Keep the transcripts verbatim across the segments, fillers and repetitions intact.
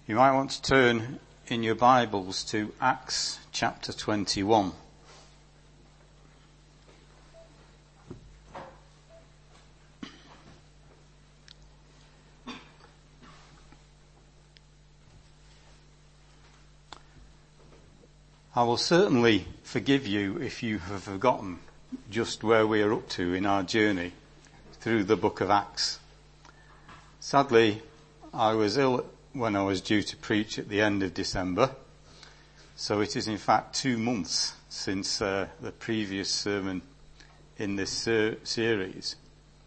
You might want to turn in your Bibles to Acts chapter twenty-one. I will certainly forgive you if you have forgotten just where we are up to in our journey through the book of Acts. Sadly, I was ill when I was due to preach at the end of December, so it is in fact two months since uh, the previous sermon in this ser- series.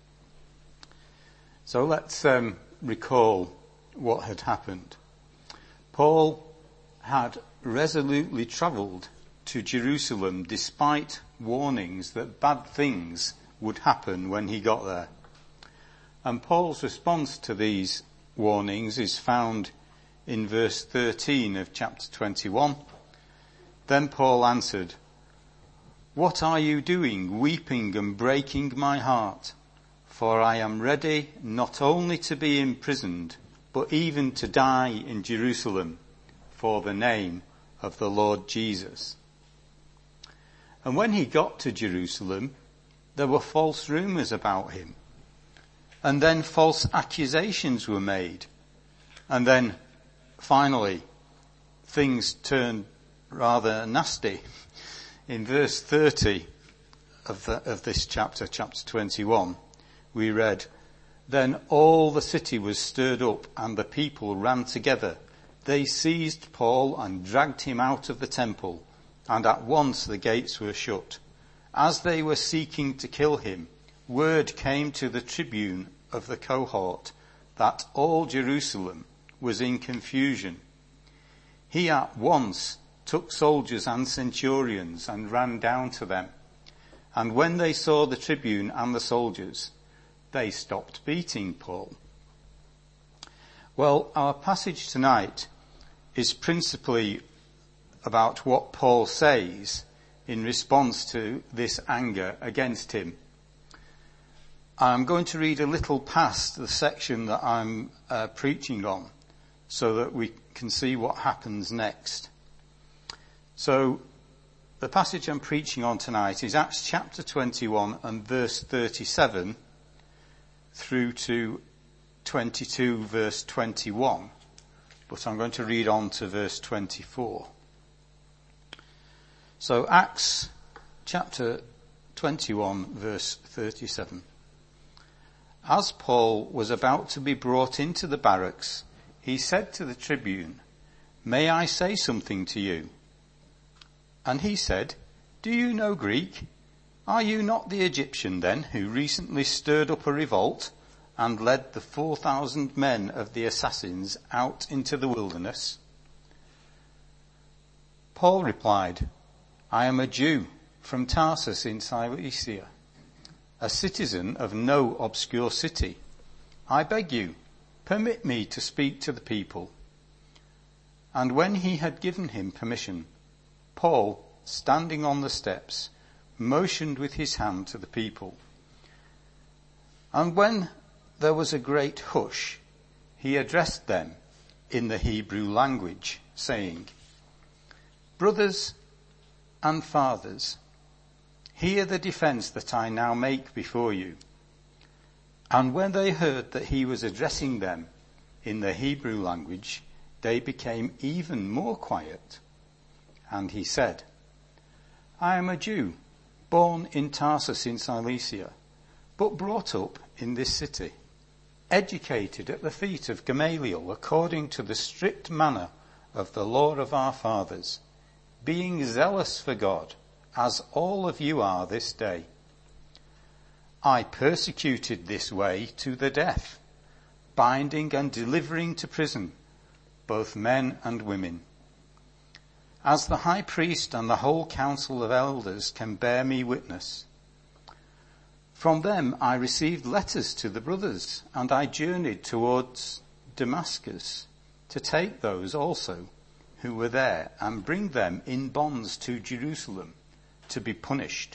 So let's um, recall what had happened. Paul had resolutely travelled to Jerusalem despite warnings that bad things would happen when he got there. And Paul's response to these warnings is found in verse thirteen of chapter twenty-one. Then Paul answered, "What are you doing, weeping and breaking my heart? For I am ready not only to be imprisoned, but even to die in Jerusalem for the name of the Lord Jesus." And when he got to Jerusalem, there were false rumours about him. And then false accusations were made. And then, finally, things turned rather nasty. In verse thirty of, the, of this chapter, chapter twenty-one, we read, "Then all the city was stirred up, and the people ran together. They seized Paul and dragged him out of the temple, and at once the gates were shut. As they were seeking to kill him, word came to the tribune of the cohort that all Jerusalem was in confusion. He at once took soldiers and centurions and ran down to them. And when they saw the tribune and the soldiers, they stopped beating Paul." Well, our passage tonight is principally about what Paul says in response to this anger against him. I'm going to read a little past the section that I'm uh, preaching on so that we can see what happens next. So the passage I'm preaching on tonight is Acts chapter twenty-one and verse thirty-seven through to twenty-two verse twenty-one, but I'm going to read on to verse twenty-four. So Acts chapter twenty-one verse thirty-seven. "As Paul was about to be brought into the barracks, he said to the tribune, 'May I say something to you?' And he said, 'Do you know Greek? Are you not the Egyptian then who recently stirred up a revolt and led the four thousand men of the assassins out into the wilderness?' Paul replied, 'I am a Jew from Tarsus in Cilicia, a citizen of no obscure city. I beg you, permit me to speak to the people.' And when he had given him permission, Paul, standing on the steps, motioned with his hand to the people. And when there was a great hush, he addressed them in the Hebrew language, saying, 'Brothers and fathers, hear the defense that I now make before you.' And when they heard that he was addressing them in the Hebrew language, they became even more quiet. And he said, 'I am a Jew, born in Tarsus in Cilicia, but brought up in this city, educated at the feet of Gamaliel according to the strict manner of the law of our fathers, being zealous for God, as all of you are this day. I persecuted this way to the death, binding and delivering to prison both men and women. As the high priest and the whole council of elders can bear me witness. From them I received letters to the brothers, and I journeyed towards Damascus to take those also who were there and bring them in bonds to Jerusalem to be punished.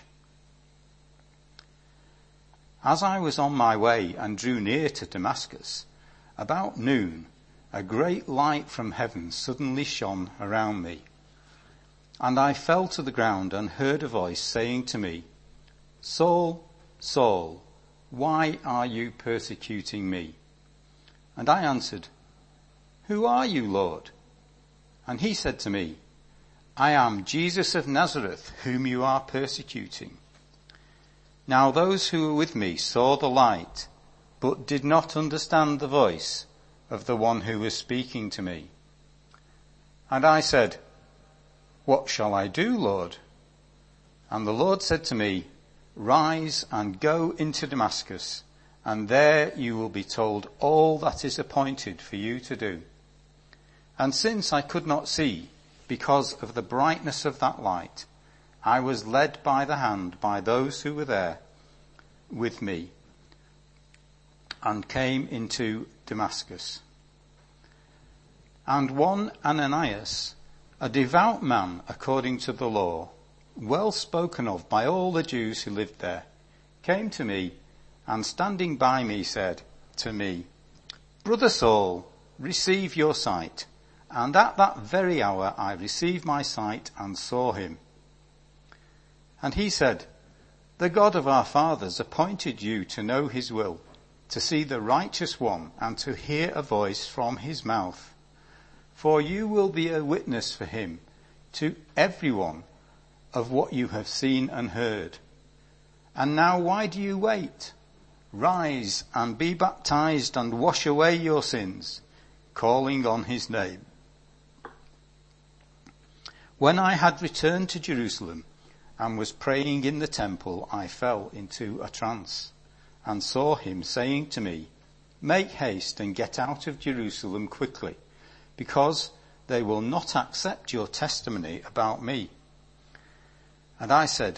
As I was on my way and drew near to Damascus, about noon, a great light from heaven suddenly shone around me. And I fell to the ground and heard a voice saying to me, Saul, Saul, why are you persecuting me? And I answered, Who are you, Lord? And he said to me, I am Jesus of Nazareth, whom you are persecuting. Now those who were with me saw the light, but did not understand the voice of the one who was speaking to me. And I said, What shall I do, Lord? And the Lord said to me, Rise and go into Damascus, and there you will be told all that is appointed for you to do. And since I could not see, because of the brightness of that light, I was led by the hand by those who were there with me, and came into Damascus. And one Ananias, a devout man according to the law, well spoken of by all the Jews who lived there, came to me, and standing by me said to me, Brother Saul, receive your sight. And at that very hour I received my sight and saw him. And he said, The God of our fathers appointed you to know his will, to see the righteous one, and to hear a voice from his mouth. For you will be a witness for him to everyone of what you have seen and heard. And now why do you wait? Rise and be baptized and wash away your sins, calling on his name. When I had returned to Jerusalem and was praying in the temple, I fell into a trance and saw him saying to me, Make haste and get out of Jerusalem quickly, because they will not accept your testimony about me. And I said,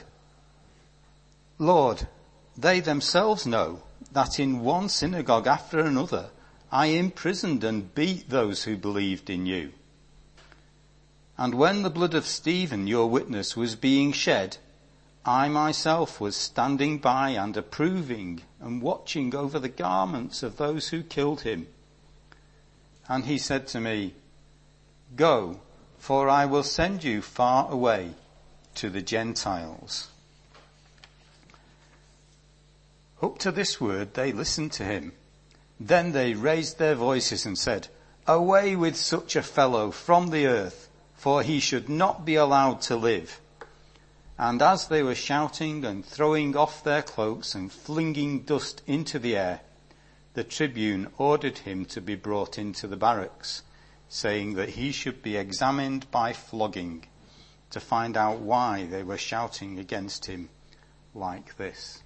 Lord, they themselves know that in one synagogue after another I imprisoned and beat those who believed in you. And when the blood of Stephen, your witness, was being shed, I myself was standing by and approving and watching over the garments of those who killed him. And he said to me, Go, for I will send you far away to the Gentiles. Up to this word they listened to him. Then they raised their voices and said, Away with such a fellow from the earth, for he should not be allowed to live. And as they were shouting and throwing off their cloaks and flinging dust into the air, the tribune ordered him to be brought into the barracks, saying that he should be examined by flogging to find out why they were shouting against him like this.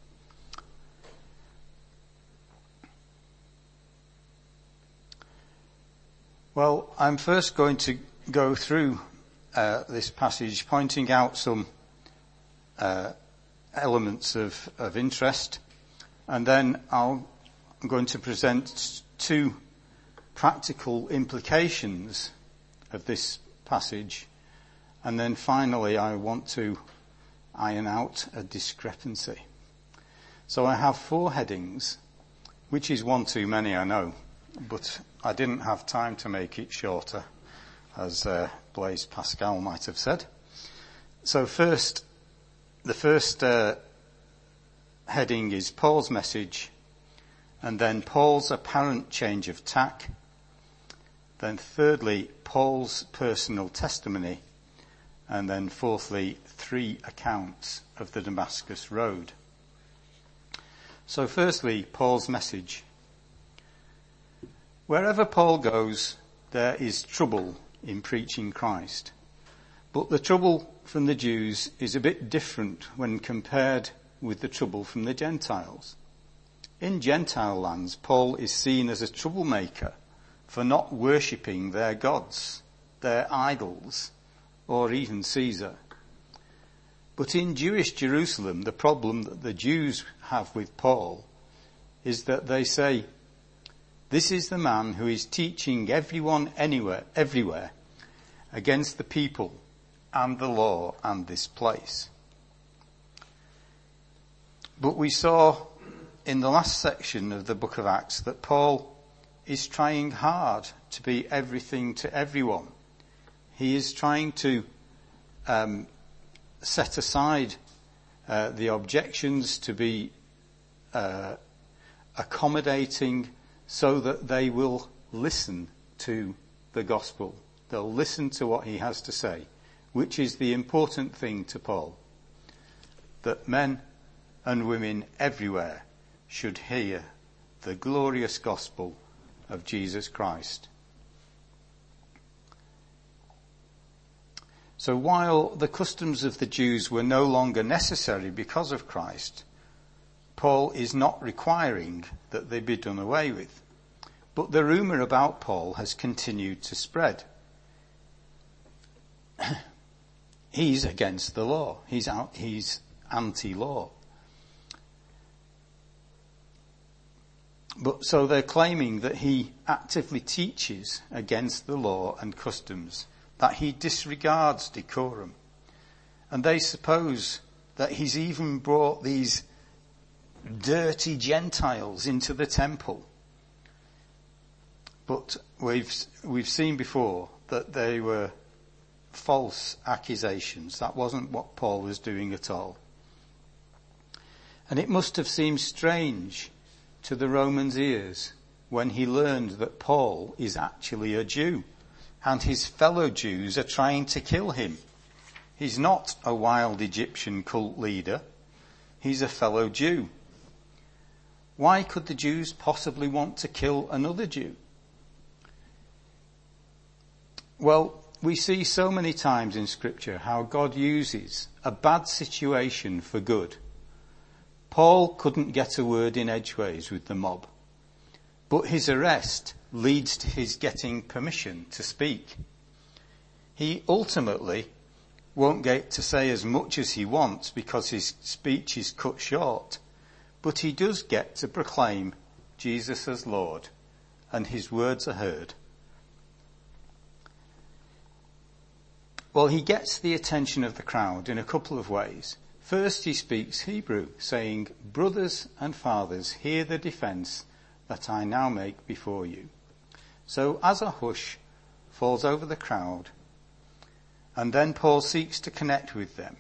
Well, I'm first going to go through uh, this passage, pointing out some uh, elements of, of interest, and then I'll, I'm going to present two practical implications of this passage, and then finally I want to iron out a discrepancy. So I have four headings, which is one too many, I know, but I didn't have time to make it shorter, as uh, Blaise Pascal might have said. So first, the first uh, heading is Paul's message, and then Paul's apparent change of tack, then thirdly, Paul's personal testimony, and then fourthly, three accounts of the Damascus Road. So firstly, Paul's message. Wherever Paul goes, there is trouble in preaching Christ. But the trouble from the Jews is a bit different when compared with the trouble from the Gentiles. In Gentile lands, Paul is seen as a troublemaker for not worshipping their gods, their idols, or even Caesar. But in Jewish Jerusalem, the problem that the Jews have with Paul is that they say, this is the man who is teaching everyone anywhere, everywhere, against the people and the law and this place. But we saw in the last section of the book of Acts that Paul is trying hard to be everything to everyone. He is trying to um, set aside uh, the objections, to be uh, accommodating, so that they will listen to the gospel. They'll listen to what he has to say, which is the important thing to Paul. That men and women everywhere should hear the glorious gospel of Jesus Christ. So while the customs of the Jews were no longer necessary because of Christ, Paul is not requiring that they be done away with. But the rumour about Paul has continued to spread. He's against the law. He's out, he's anti-law. But so they're claiming that he actively teaches against the law and customs, that he disregards decorum. And they suppose that he's even brought these dirty Gentiles into the temple. But we've, we've seen before that they were false accusations. That wasn't what Paul was doing at all. And it must have seemed strange to the Romans' ears when he learned that Paul is actually a Jew and his fellow Jews are trying to kill him. He's not a wild Egyptian cult leader. He's a fellow Jew. Why could the Jews possibly want to kill another Jew? Well, we see so many times in Scripture how God uses a bad situation for good. Paul couldn't get a word in edgeways with the mob, but his arrest leads to his getting permission to speak. He ultimately won't get to say as much as he wants because his speech is cut short, but he does get to proclaim Jesus as Lord, and his words are heard. Well, he gets the attention of the crowd in a couple of ways. First, he speaks Hebrew, saying, "Brothers and fathers, hear the defence that I now make before you." So as a hush falls over the crowd, and then Paul seeks to connect with them.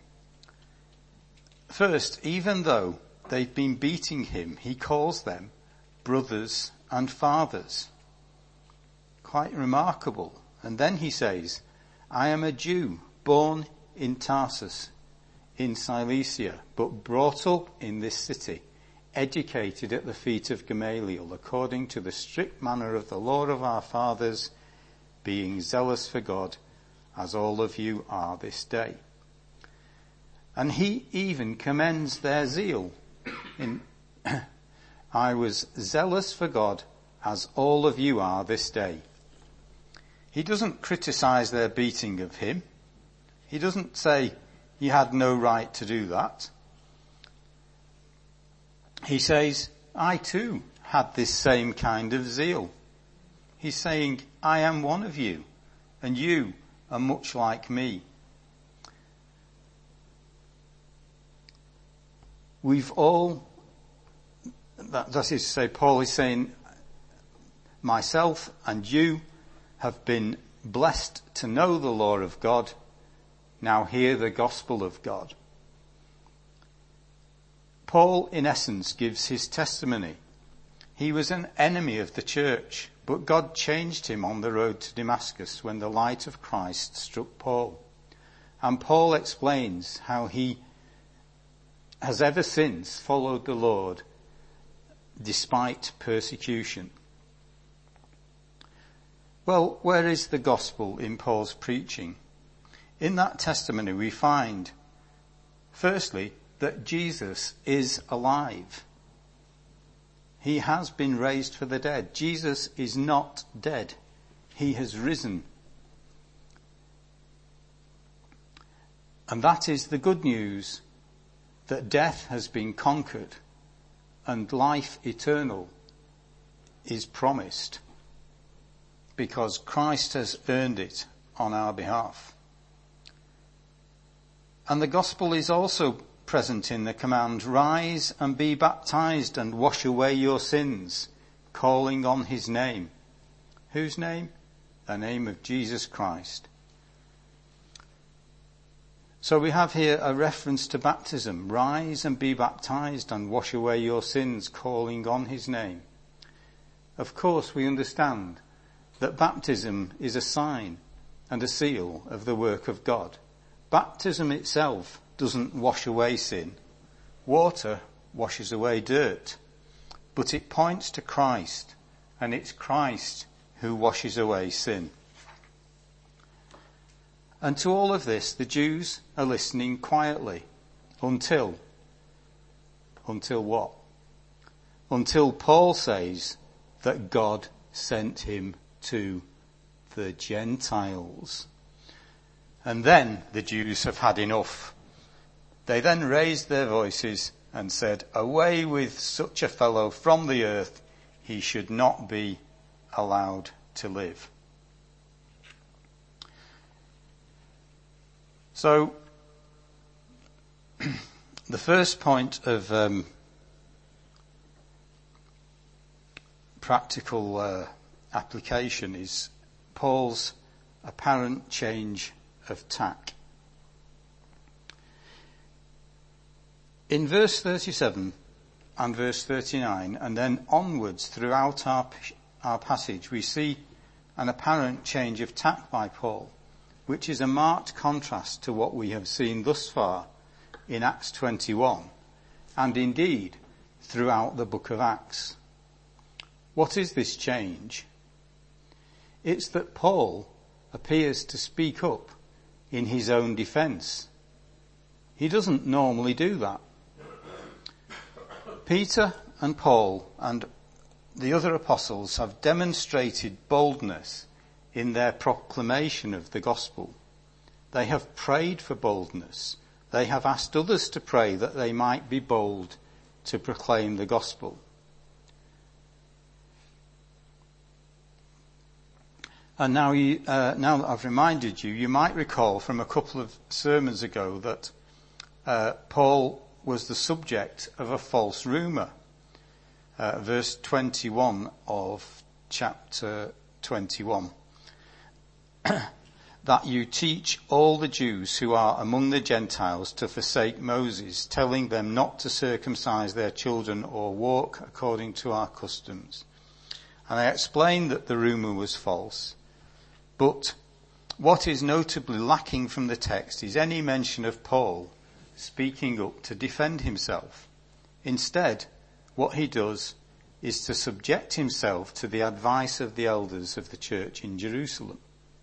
First, even though they've been beating him, he calls them brothers and fathers. Quite remarkable. And then he says, "I am a Jew, born in Tarsus, in Cilicia, but brought up in this city, educated at the feet of Gamaliel, according to the strict manner of the law of our fathers, being zealous for God, as all of you are this day." And he even commends their zeal. In, "I was zealous for God, as all of you are this day." He doesn't criticize their beating of him. He doesn't say, "You had no right to do that." He says, "I too had this same kind of zeal." He's saying, "I am one of you, and you are much like me." We've all, that, that is to say, Paul is saying, myself and you have been blessed to know the law of God. Now hear the gospel of God. Paul, in essence, gives his testimony. He was an enemy of the church, but God changed him on the road to Damascus when the light of Christ struck Paul. And Paul explains how he has ever since followed the Lord despite persecution. Well, where is the gospel in Paul's preaching? In that testimony we find, firstly, that Jesus is alive. He has been raised for the dead. Jesus is not dead. He has risen. And that is the good news, that death has been conquered and life eternal is promised, because Christ has earned it on our behalf. And the gospel is also present in the command, "Rise and be baptized and wash away your sins, calling on his name." Whose name? The name of Jesus Christ. So we have here a reference to baptism. Rise and be baptized and wash away your sins, calling on his name. Of course, we understand that baptism is a sign and a seal of the work of God. Baptism itself doesn't wash away sin. Water washes away dirt. But it points to Christ, and it's Christ who washes away sin. And to all of this, the Jews are listening quietly until, until what? Until Paul says that God sent him to the Gentiles. And then the Jews have had enough. They then raised their voices and said, away with such a fellow from the earth, he should not be allowed to live. So, the first point of um, practical uh, application is Paul's apparent change of tack. In verse thirty-seven and verse thirty-nine, and then onwards throughout our, our passage, we see an apparent change of tack by Paul, which is a marked contrast to what we have seen thus far in Acts twenty-one, and indeed throughout the book of Acts. What is this change? It's that Paul appears to speak up in his own defence. He doesn't normally do that. Peter and Paul and the other apostles have demonstrated boldness in their proclamation of the gospel. They have prayed for boldness. They have asked others to pray that they might be bold to proclaim the gospel. And now, you, uh, now that I've reminded you, you might recall from a couple of sermons ago that uh, Paul was the subject of a false rumour. Uh, verse twenty-one of chapter twenty-one. That you teach all the Jews who are among the Gentiles to forsake Moses, telling them not to circumcise their children or walk according to our customs. And I explained that the rumour was false. But what is notably lacking from the text is any mention of Paul speaking up to defend himself. Instead, what he does is to subject himself to the advice of the elders of the church in Jerusalem.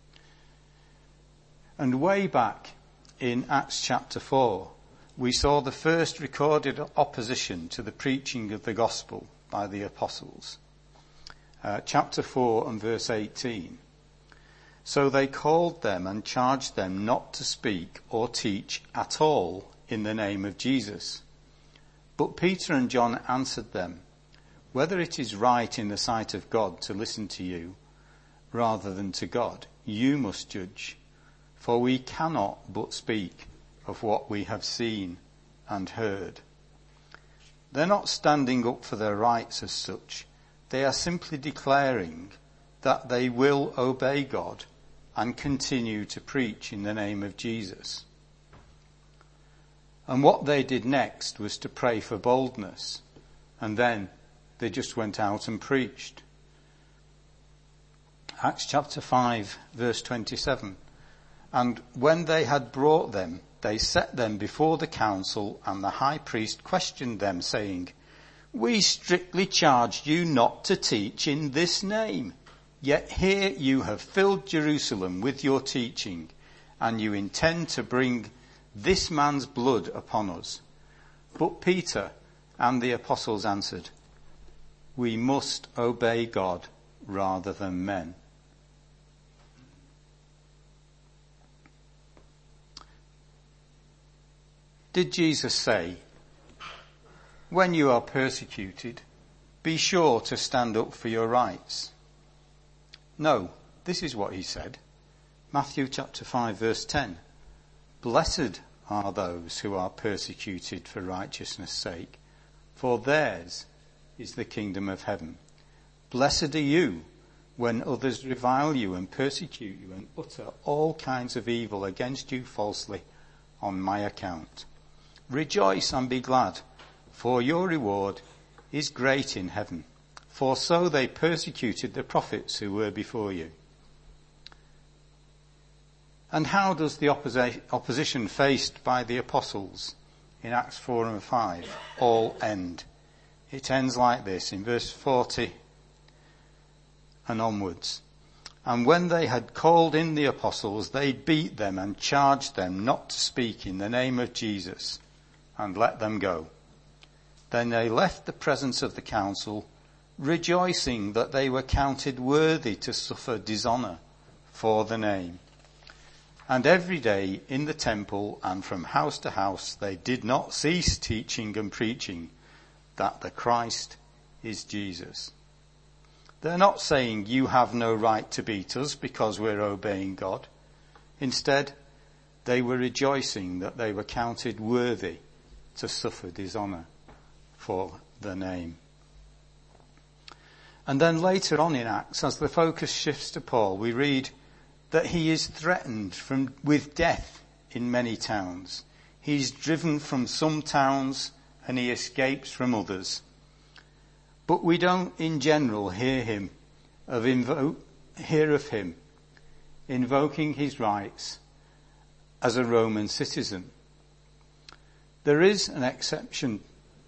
And way back in Acts chapter four, we saw the first recorded opposition to the preaching of the gospel by the apostles. Uh, chapter four and verse eighteen. So they called them and charged them not to speak or teach at all in the name of Jesus. But Peter and John answered them, whether it is right in the sight of God to listen to you rather than to God, you must judge. For we cannot but speak of what we have seen and heard. They're not standing up for their rights as such. They are simply declaring that they will obey God and continue to preach in the name of Jesus. And what they did next was to pray for boldness, and then they just went out and preached. Acts chapter five, verse twenty-seven. And when they had brought them, they set them before the council, and the high priest questioned them, saying, we strictly charged you not to teach in this name. Yet here you have filled Jerusalem with your teaching, and you intend to bring this man's blood upon us. But Peter and the apostles answered, we must obey God rather than men. Did Jesus say, when you are persecuted, be sure to stand up for your rights? No, this is what he said. Matthew chapter five verse ten. Blessed are those who are persecuted for righteousness' sake, for theirs is the kingdom of heaven. Blessed are you when others revile you and persecute you and utter all kinds of evil against you falsely on my account. Rejoice and be glad, for your reward is great in heaven. For so they persecuted the prophets who were before you. And how does the opposi- opposition faced by the apostles in Acts four and five all end? It ends like this in verse forty and onwards. And when they had called in the apostles, they beat them and charged them not to speak in the name of Jesus, and let them go. Then they left the presence of the council, rejoicing that they were counted worthy to suffer dishonour for the name. And every day in the temple and from house to house they did not cease teaching and preaching that the Christ is Jesus. They're not saying you have no right to beat us because we're obeying God. Instead, they were rejoicing that they were counted worthy to suffer dishonour for the name. And then later on in Acts, as the focus shifts to Paul, we read that he is threatened from, with death in many towns. He's driven from some towns and he escapes from others. But we don't in general hear him of invo- hear of him invoking his rights as a Roman citizen. There is an exception.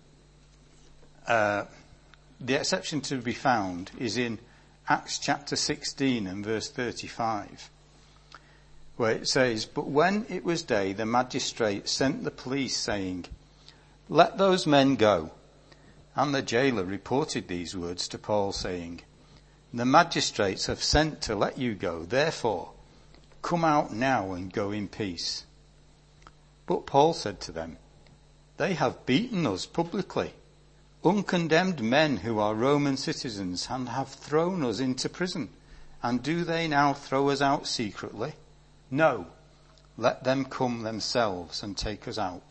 Uh, the exception to be found is in Acts chapter sixteen and verse thirty-five, where it says, "But when it was day, the magistrate sent the police, saying, 'Let those men go.' And the jailer reported these words to Paul, saying, 'The magistrates have sent to let you go. Therefore, come out now and go in peace.' But Paul said to them, 'They have beaten us publicly, uncondemned men who are Roman citizens, and have thrown us into prison. And do they now throw us out secretly? No, let them come themselves and take us out.'"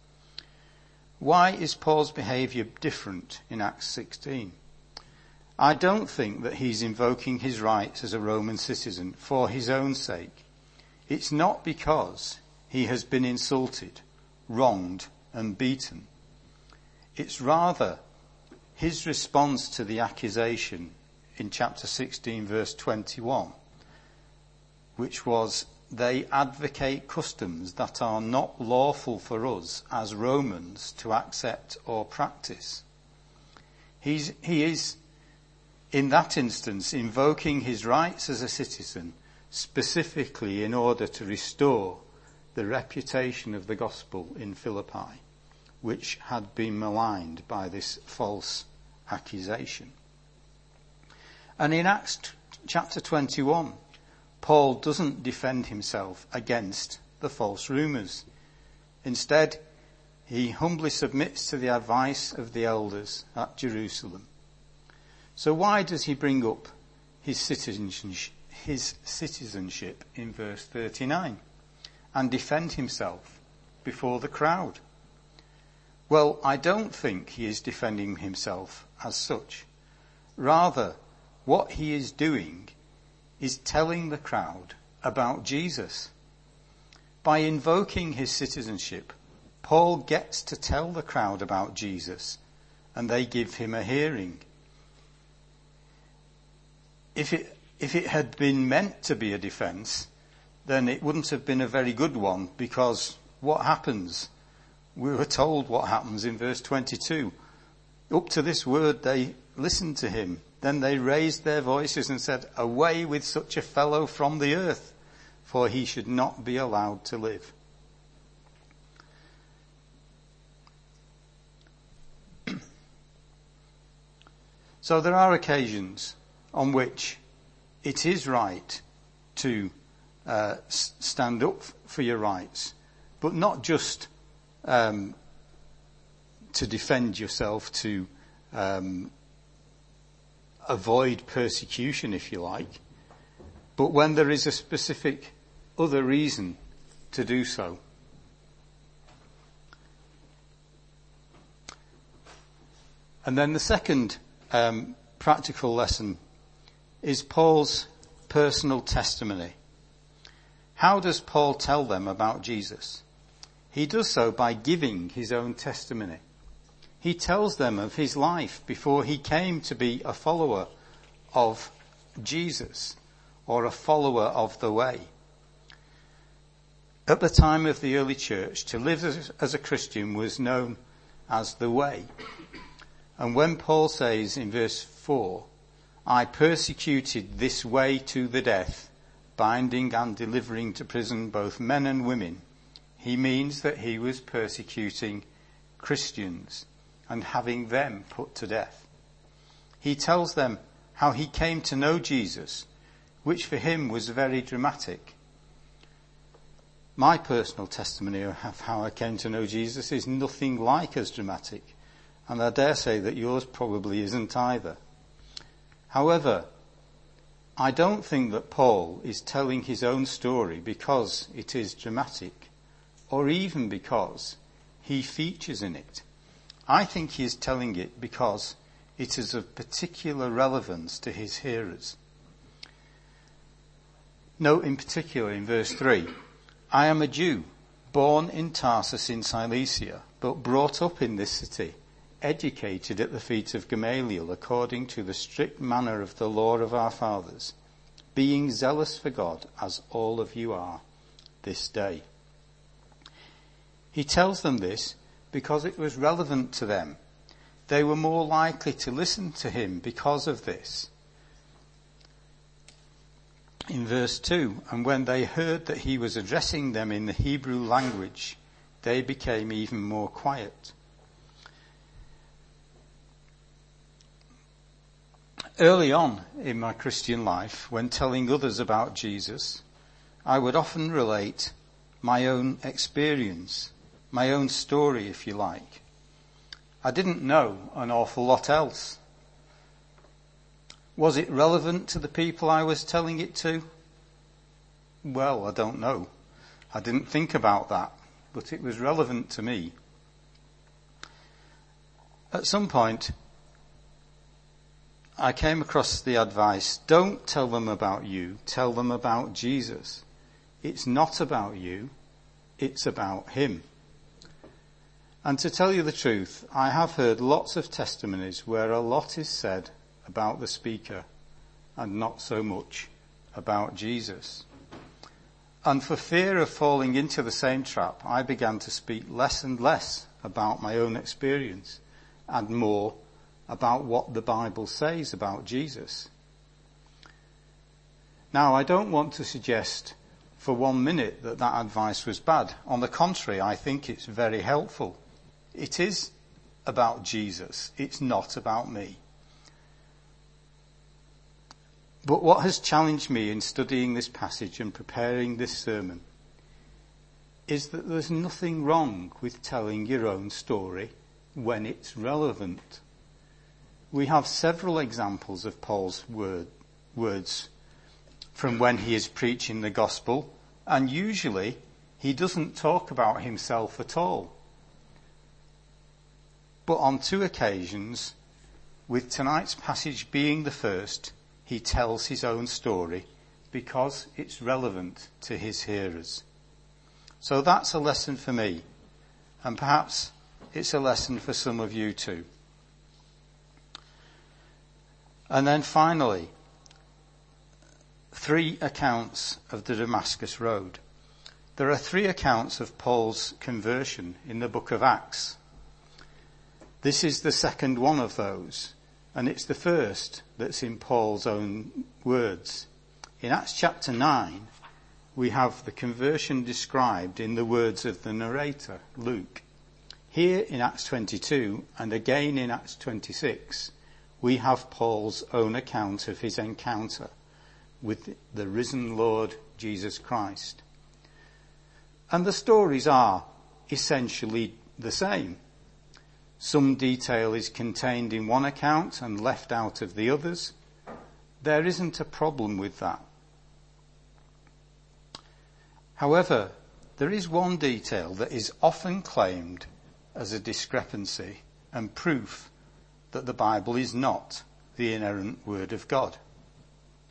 Why is Paul's behaviour different in Acts sixteen? I don't think that he's invoking his rights as a Roman citizen for his own sake. It's not because he has been insulted, wronged and beaten. It's rather his response to the accusation in chapter sixteen verse twenty-one, which was, "They advocate customs that are not lawful for us as Romans to accept or practice." He's, he is, in that instance, invoking his rights as a citizen specifically in order to restore the reputation of the gospel in Philippi, which had been maligned by this false accusation. And in Acts t- chapter twenty-one, Paul doesn't defend himself against the false rumours. Instead, he humbly submits to the advice of the elders at Jerusalem. So why does he bring up his citizenship, his citizenship in verse thirty-nine and defend himself before the crowd? Well, I don't think he is defending himself as such. Rather, what he is doing is telling the crowd about Jesus. By invoking his citizenship, Paul gets to tell the crowd about Jesus, and they give him a hearing. If it, if it had been meant to be a defence, then it wouldn't have been a very good one, because what happens? We were told what happens in verse twenty-two. Up to this word they listened to him. Then they raised their voices and said, "Away with such a fellow from the earth, for he should not be allowed to live." So there are occasions on which it is right to uh, stand up for your rights, but not just um, to defend yourself, to um, avoid persecution, if you like, but when there is a specific other reason to do so. And then the second um, practical lesson is Paul's personal testimony. How does Paul tell them about Jesus? He does so by giving his own testimony. He tells them of his life before he came to be a follower of Jesus, or a follower of the way. At the time of the early church, to live as, as a Christian was known as the way. And when Paul says in verse four, I persecuted this way to the death, binding and delivering to prison both men and women, he means that he was persecuting Christians and having them put to death. He tells them how he came to know Jesus, which for him was very dramatic. My personal testimony of how I came to know Jesus is nothing like as dramatic, and I dare say that yours probably isn't either. However, I don't think that Paul is telling his own story because it is dramatic, or even because he features in it. I think he is telling it because it is of particular relevance to his hearers. Note in particular in verse three, I am a Jew, born in Tarsus in Cilicia, but brought up in this city, educated at the feet of Gamaliel according to the strict manner of the law of our fathers, being zealous for God as all of you are this day. He tells them this because it was relevant to them. They were more likely to listen to him because of this. In verse two, and when they heard that he was addressing them in the Hebrew language, they became even more quiet. Early on in my Christian life, when telling others about Jesus, I would often relate my own experience, my own story, if you like. I didn't know an awful lot else. Was it relevant to the people I was telling it to? Well, I don't know. I didn't think about that, but it was relevant to me. At some point, I came across the advice, don't tell them about you, tell them about Jesus. It's not about you, it's about him. And to tell you the truth, I have heard lots of testimonies where a lot is said about the speaker and not so much about Jesus. And for fear of falling into the same trap, I began to speak less and less about my own experience and more about what the Bible says about Jesus. Now, I don't want to suggest for one minute that that advice was bad. On the contrary, I think it's very helpful. It is about Jesus. It's not about me. But what has challenged me in studying this passage and preparing this sermon is that there's nothing wrong with telling your own story when it's relevant. We have several examples of Paul's word, words from when he is preaching the gospel, and usually he doesn't talk about himself at all. But on two occasions, with tonight's passage being the first, he tells his own story because it's relevant to his hearers. So that's a lesson for me, and perhaps it's a lesson for some of you too. And then finally, three accounts of the Damascus Road. There are three accounts of Paul's conversion in the book of Acts. This is the second one of those, and it's the first that's in Paul's own words. In Acts chapter nine, we have the conversion described in the words of the narrator, Luke. Here in Acts twenty-two, and again in Acts twenty-six, we have Paul's own account of his encounter with the risen Lord Jesus Christ. And the stories are essentially the same. Some detail is contained in one account and left out of the others. There isn't a problem with that. However, there is one detail that is often claimed as a discrepancy and proof that the Bible is not the inerrant word of God.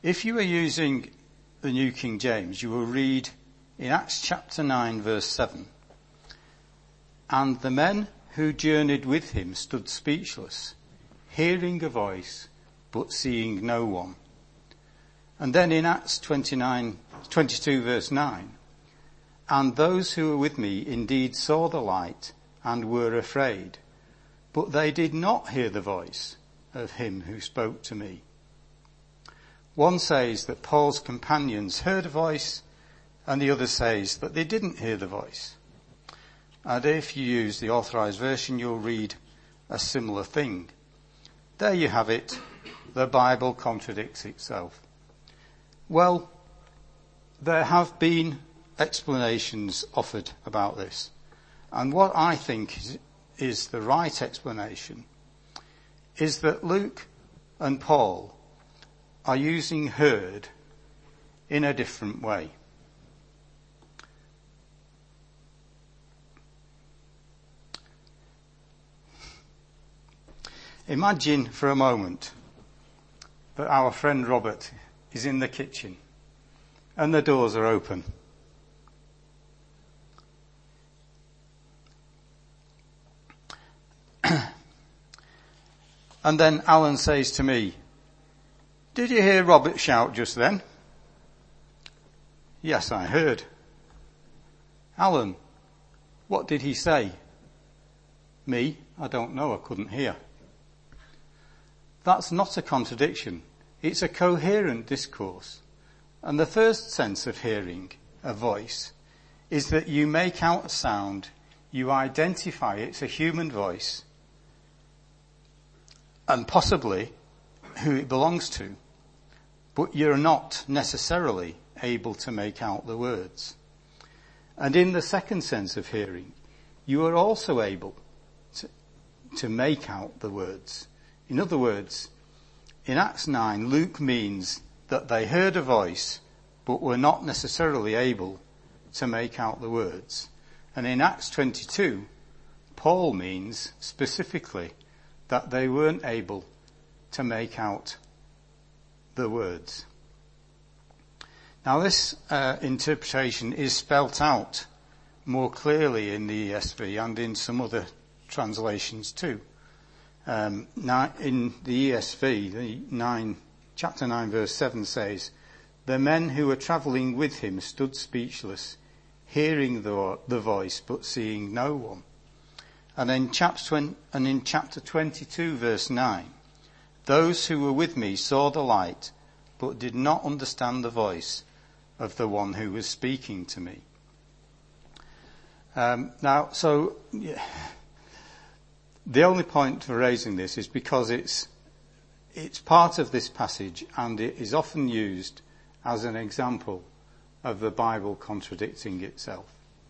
If you are using the New King James, you will read in Acts chapter nine verse seven, and the men who journeyed with him stood speechless, hearing a voice, but seeing no one. And then in Acts twenty-nine, twenty-two verse nine, and those who were with me indeed saw the light and were afraid, but they did not hear the voice of him who spoke to me. One says that Paul's companions heard a voice, and the other says that they didn't hear the voice. And if you use the Authorized Version, you'll read a similar thing. There you have it. The Bible contradicts itself. Well, there have been explanations offered about this. And what I think is, is the right explanation is that Luke and Paul are using heard in a different way. Imagine for a moment that our friend Robert is in the kitchen and the doors are open. And then Alan says to me, "Did you hear Robert shout just then?" "Yes, I heard." "Alan, what did he say?" "Me? I don't know, I couldn't hear." That's not a contradiction. It's a coherent discourse. And the first sense of hearing a voice is that you make out a sound, you identify it's a human voice, and possibly who it belongs to, but you're not necessarily able to make out the words. And in the second sense of hearing, you are also able to, to make out the words. In other words, in Acts nine, Luke means that they heard a voice, but were not necessarily able to make out the words. And in Acts twenty-two, Paul means specifically that they weren't able to make out the words. Now this uh, interpretation is spelt out more clearly in the E S V and in some other translations too. Um, now in the E S V, the nine, chapter nine verse seven says, "The men who were travelling with him stood speechless, hearing the, the voice but seeing no one." And in chapter twenty, and in chapter twenty-two verse nine, "Those who were with me saw the light but did not understand the voice of the one who was speaking to me." Um, now, so yeah, the only point for raising this is because it's it's part of this passage and it is often used as an example of the Bible contradicting itself.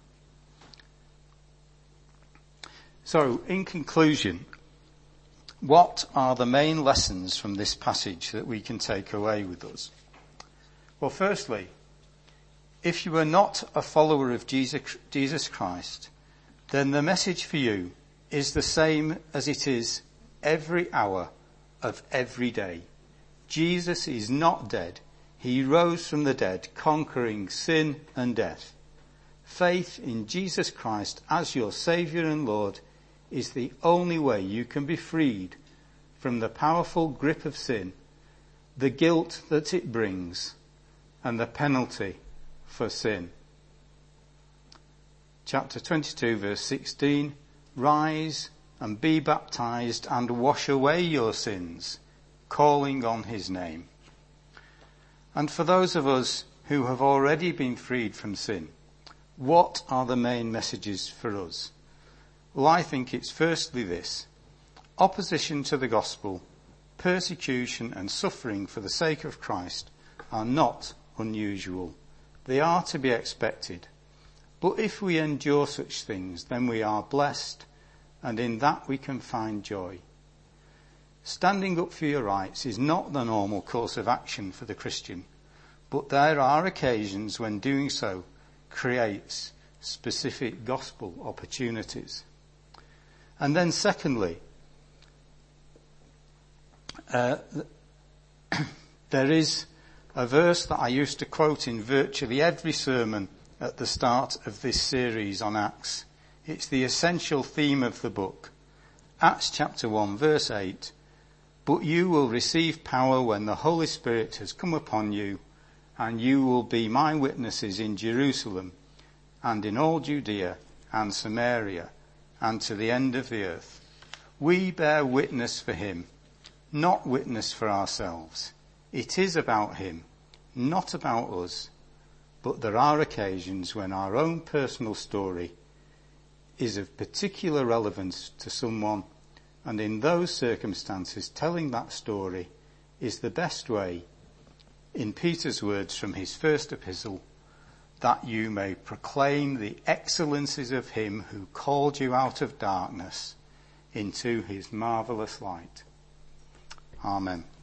So, in conclusion, what are the main lessons from this passage that we can take away with us? Well, firstly, if you are not a follower of Jesus Christ, then the message for you is the same as it is every hour of every day. Jesus is not dead. He rose from the dead, conquering sin and death. Faith in Jesus Christ as your Saviour and Lord is the only way you can be freed from the powerful grip of sin, the guilt that it brings, and the penalty for sin. Chapter twenty-two verse sixteen, "Rise and be baptized and wash away your sins, calling on his name." And for those of us who have already been freed from sin, what are the main messages for us? Well, I think it's firstly this: opposition to the gospel, persecution and suffering for the sake of Christ are not unusual. They are to be expected. But if we endure such things, then we are blessed, and in that we can find joy. Standing up for your rights is not the normal course of action for the Christian, but there are occasions when doing so creates specific gospel opportunities. And then secondly, uh, there is a verse that I used to quote in virtually every sermon at the start of this series on Acts. It's the essential theme of the book. Acts chapter one, verse eight. But you will receive power when the Holy Spirit has come upon you, and you will be my witnesses in Jerusalem and in all Judea and Samaria and to the end of the earth. We bear witness for him, not witness for ourselves. It is about him, not about us. But there are occasions when our own personal story is of particular relevance to someone, and in those circumstances telling that story is the best way, in Peter's words from his first epistle, that you may proclaim the excellencies of him who called you out of darkness into his marvellous light. Amen.